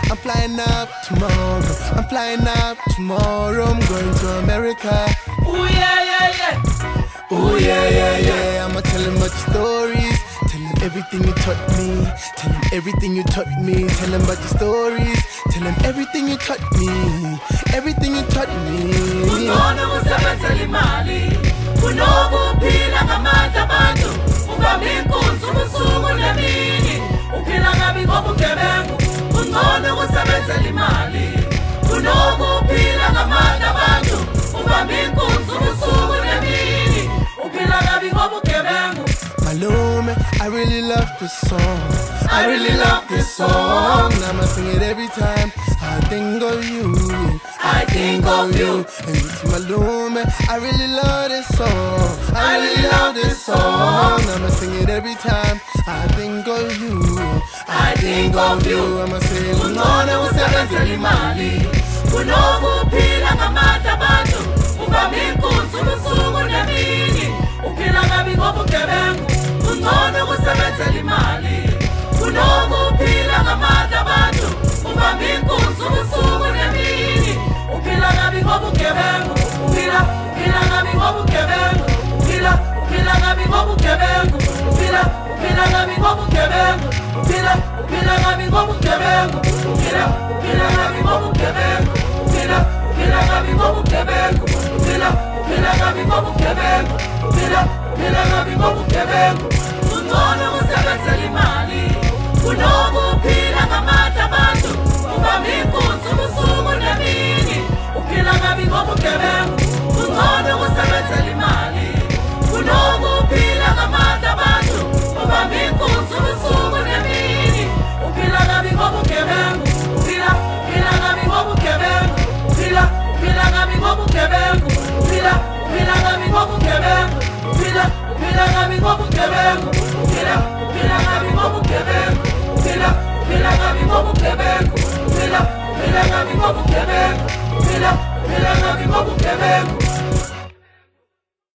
I'm flying up tomorrow. I'm flying up tomorrow. I'm going to America. Ooh yeah, yeah, yeah. Ooh yeah, yeah, yeah. I'ma tell him about your stories. Tell him everything you taught me. Tell him everything you taught me. Tell him about your stories. Tell him everything you taught me. Everything you taught me. Ungcono kusebenzela imali. Kunokuphila ngamandla abantu. Ubambe inkunzi ubusuku nemini. Uphila kabi ngobugebengu. Ungcono kusebenzela imali. Kunokuphila ngamandla abantu. Ubambe inkunzi ubusuku nemini. Uphila kabi ngobugebengu. Malume, I really love this song. I really love this song. I'ma sing it every time I think of you. I think of you. And it's Malume, I really love this song. I really love this song. I'ma sing it every time I think of you. I think of you. I'ma say Ungcono kusebenzela imali. Kunokuphila ngamandla abantu. Ubambe inkunzi ubusuku nemini. Uphila kabi ngobugebengu. Ungcono kusebenzela imali. Kunokuphila ngamandla abantu. Ubambe inkunzi ubusuku nemini. Uphila kabi ngobugebengu. Uphila kabi ngobugebengu. Uphila kabi ngobugebengu. Uphila kabi ngobugebengu. Uphila kabi ngobugebengu. Uphila kabi ngobugebengu. Uphila kabi ngobugebengu. Uphila kabi ngobugebengu. Uphila kabi ngobugebengu. Ungcono kusebenzela imali. Kunokuphila ngamandla abantu. Ubambe inkunzi ubusuku nemini. Uphila kabi ngobugebengu. Ungcono kusebenzela imali. Kunokuphila ngamandla abantu. Ubambe inkunzi ubusuku nemini. Uphila kabi ngobugebengu. Uphila kabi ngobugebengu. Uphila kabi ngobugebengu. Uphila kabi ngobugebengu. Uphila kabi ngobugebengu.